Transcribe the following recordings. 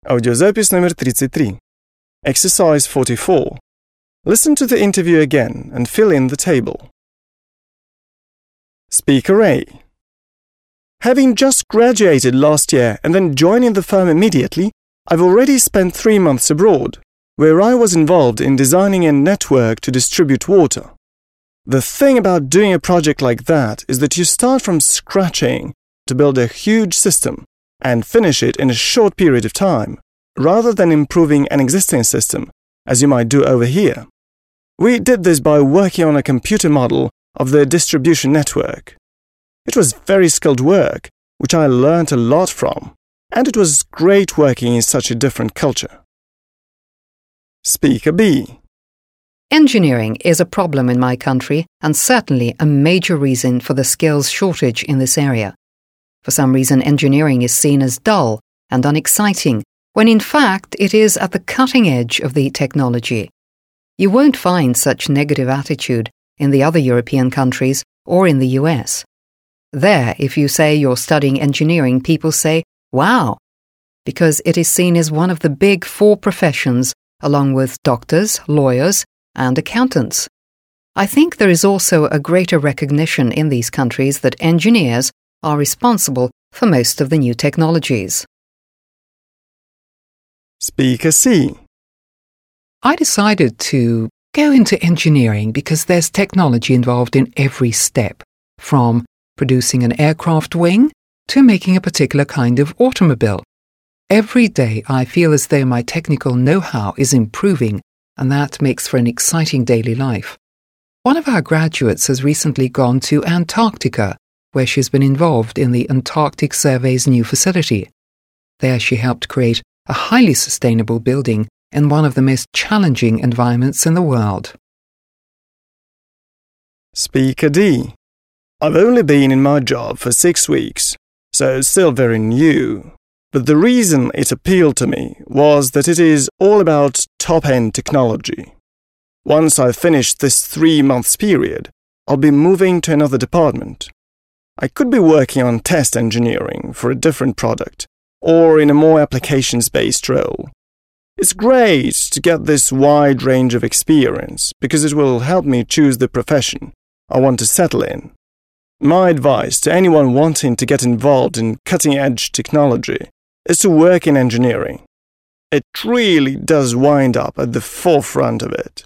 Аудиозапись номер 33. Exercise 44. Listen to the interview again and fill in the table. Speaker A. Having just graduated last year and then joining the firm immediately, I've already spent 3 months abroad, where I was involved in designing a network to distribute water. The thing about doing a project like that is that you start from scratching to build a huge system and finish it in a short period of time, rather than improving an existing system, as you might do over here. We did this by working on a computer model of the distribution network. It was very skilled work, which I learned a lot from, and it was great working in such a different culture. Speaker B. Engineering is a problem in my country and certainly a major reason for the skills shortage in this area. For some reason, engineering is seen as dull and unexciting, when in fact it is at the cutting edge of the technology. You won't find such negative attitude in the other European countries or in the US. There, if you say you're studying engineering, people say, "Wow," because it is seen as one of the big 4 professions, along with doctors, lawyers, and accountants. I think there is also a greater recognition in these countries that engineers are responsible for most of the new technologies. Speaker C. I decided to go into engineering because there's technology involved in every step, from producing an aircraft wing to making a particular kind of automobile. Every day I feel as though my technical know-how is improving, and that makes for an exciting daily life. One of our graduates has recently gone to Antarctica, where she's been involved in the Antarctic Survey's new facility. There she helped create a highly sustainable building in one of the most challenging environments in the world. Speaker D. I've only been in my job for 6 weeks, so it's still very new. But the reason it appealed to me was that it is all about top-end technology. Once I've finished this 3 months period, I'll be moving to another department. I could be working on test engineering for a different product, or in a more applications-based role. It's great to get this wide range of experience because it will help me choose the profession I want to settle in. My advice to anyone wanting to get involved in cutting-edge technology is to work in engineering. It really does wind up at the forefront of it.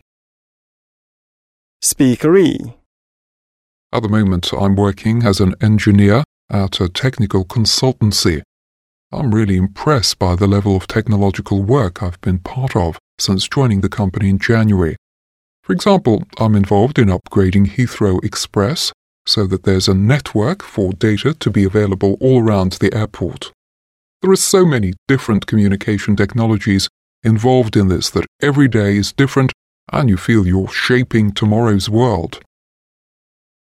Speaker E. At the moment, I'm working as an engineer at a technical consultancy. I'm really impressed by the level of technological work I've been part of since joining the company in January. For example, I'm involved in upgrading Heathrow Express so that there's a network for data to be available all around the airport. There are so many different communication technologies involved in this that every day is different and you feel you're shaping tomorrow's world.